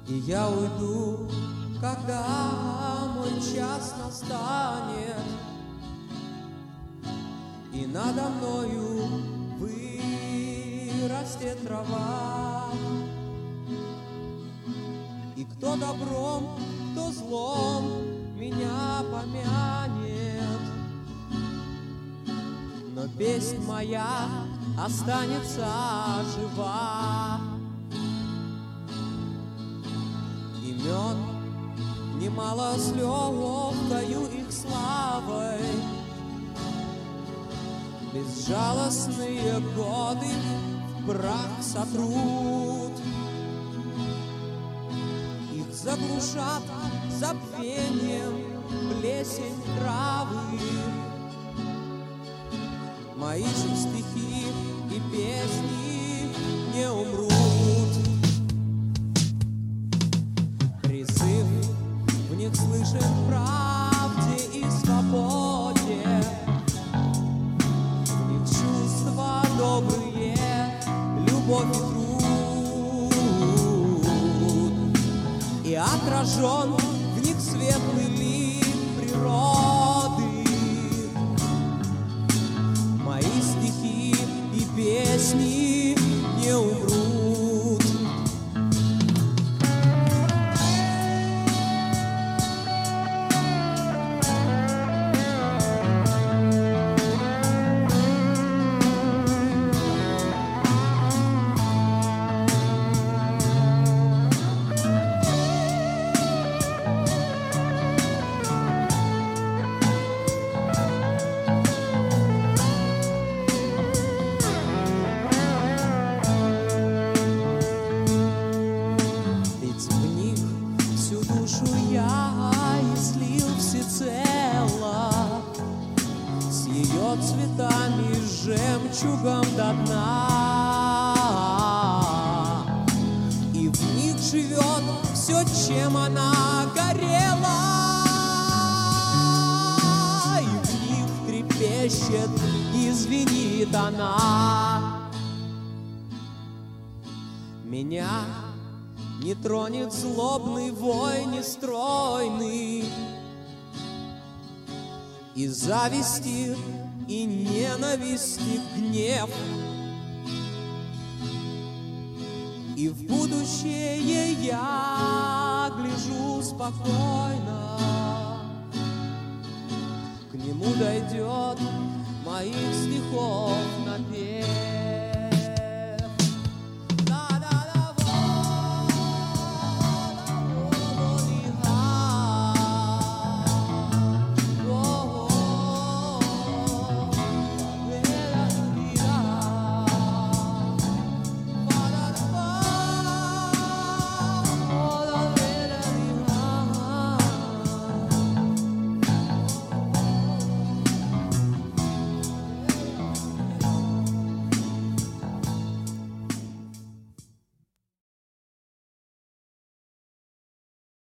И я уйду, когда мой час настанет, и надо мною вырастет трава. И кто добром, кто злом меня помянет, но песнь моя останется жива. Имен немало слёг, даю их славой. Безжалостные годы в прах сотрут, их заглушат забвением плесень травы. Мои же стихи и песни не умрут. Призыв в них слышен в правде и свободе, в них чувства добрые, любовь и труд, и отражен в них светлый лик природы. Мои стихи и песни не умрут. Цветами, жемчугом до дна, и в них живет все, чем она горела, и в них трепещет и звенит она. Меня не тронет злобный вой нестройный, и зависти, и ненависти гнев, и в будущее я гляжу спокойно. К нему дойдет моих стихов